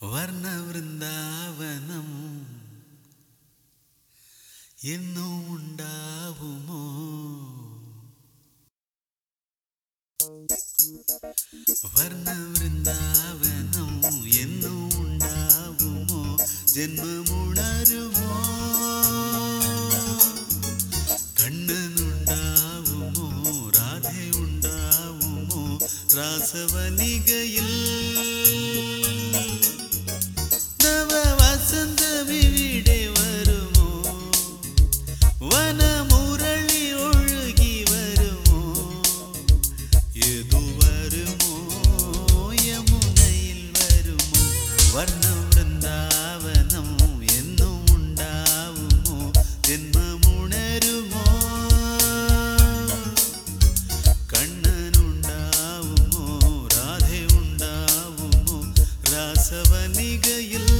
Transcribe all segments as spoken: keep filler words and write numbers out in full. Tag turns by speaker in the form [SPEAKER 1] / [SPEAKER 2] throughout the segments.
[SPEAKER 1] വർണ്ണവൃന്ദാവനം എന്നും ഉണ്ടാവുമോ? വർണ്ണവൃന്ദാവനം എന്നും ഉണ്ടാവുമോ? ജന്മമുണരുമോ? കണ്ണനുണ്ടാവുമോ? രാധയുണ്ടാവുമോ? രാസവനികയിൽ നവവസന്തമിവിടെ വരുമോ? വനമുരളി ഒഴുകി വരുമോ? ഏതു വരുമോ? യമുനയിൽ വരുമോ? വർണ്ണവൃന്ദാവനം എന്നും ഉണ്ടാവുമോ? ജന്മമുണരുമോ? കണ്ണനുണ്ടാവുമോ? രാധയുണ്ടാവുമോ? രാസവനികയിൽ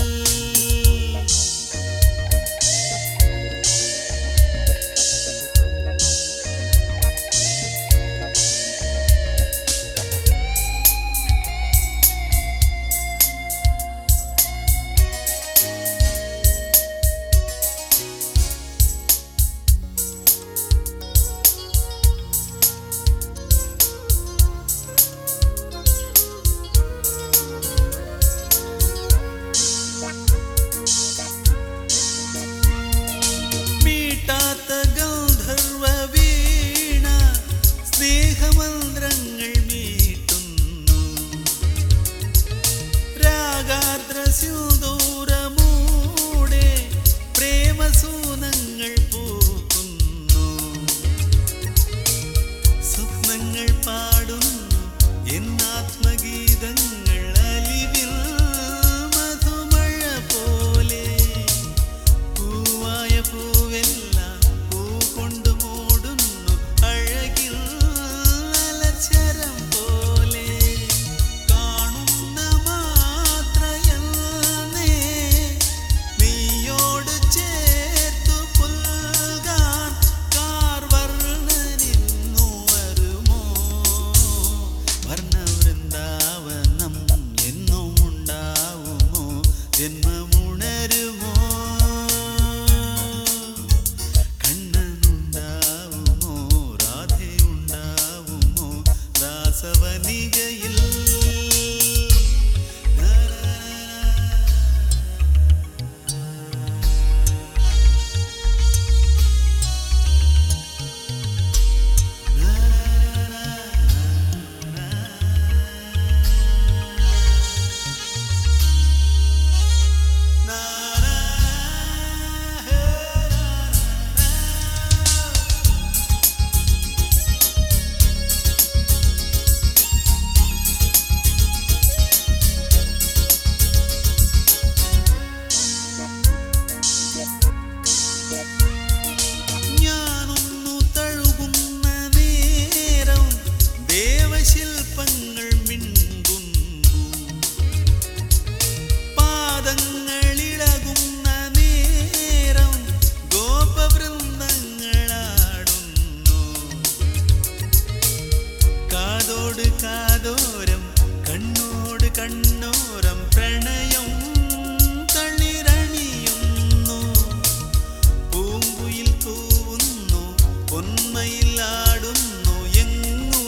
[SPEAKER 1] സ്നേഹമന്ത്രങ്ങൾ മീട്ടുന്നു. രാഗാർദ്രസ്യൂദൂരമൂടെ പ്രേമസൂനങ്ങൾ പൂക്കുന്നു. സ്വപ്നങ്ങൾ പാടുന്നു എന്നാത്മഗീതങ്ങൾ അലിവിൽ മധുമഴ പോലെ. പൂവായ പൂവെല്ലാം പൂ കൊണ്ട് മൂടുന്നു അഴകിൽ അലച്ചരം പോലെ. കാണുന്ന മാത്രയന്നേ നീയോട് ചേർത്തു പുൽകാൻ കാർവർണ്ണനിന്നു വരുമോ? വർണ്ണവൃന്ദാവനം എന്നും ഉണ്ടാവുമോ? ജന്മമുണരുമോ? കണ്ണനുണ്ടാവുമോ? രാധയുണ്ടാവുമോ? രാസവനികയിൽ ഞാനൊന്നു തഴുകുന്ന നേരം ദേവശില്പങ്ങൾ മിണ്ടുന്നു. പാദങ്ങളിളകുന്ന നേരം ഗോപവൃന്ദങ്ങളാടുന്നു. കാതോട് കാതോരം കണ്ണോട് കണ്ണോരം പ്രണയം തളിരണിയുന്നു. പൂങ്കുയിൽ കൂവുന്നു പൊന്മയിലാടുന്നു. എങ്ങൂ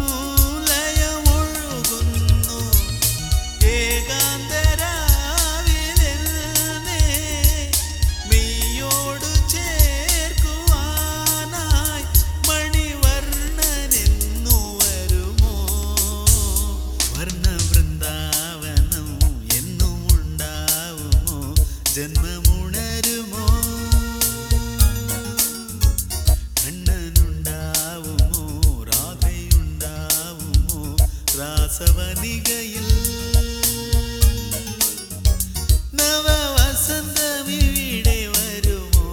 [SPEAKER 1] ലയമൊഴുകുന്നു. ഏകാന്തരാവിലെന്നെ മെയ്യോട് ചേർക്കുവാനായി മണിവർണ്ണനെന്നു വരുമോ? വർണ്ണവൃന്ദാവനം എന്നും ഉണ്ടാവുമോ? ജന്മമുണരുമോ? കണ്ണനുണ്ടാവുമോ? രാധയുണ്ടാവുമോ? രാസവനികയിൽ നവവസന്തമിവിടെ വരുമോ?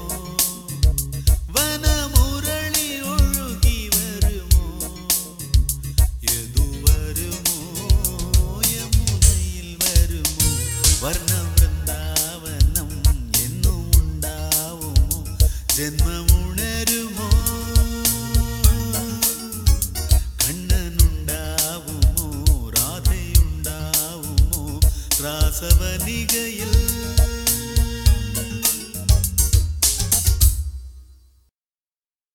[SPEAKER 1] വനമുരളി ഒഴുകി വരുമോ? ഏതു വരുമോ? യമുനയിൽ വരുമോ? വർണ്ണവൃന്ദാവനം എന്നും ഉണ്ടാവുമോ? ജന്മമുണരുമോ? കണ്ണനുണ്ടാവുമോ? രാധയുണ്ടാവുമോ? രാസവനികയിൽ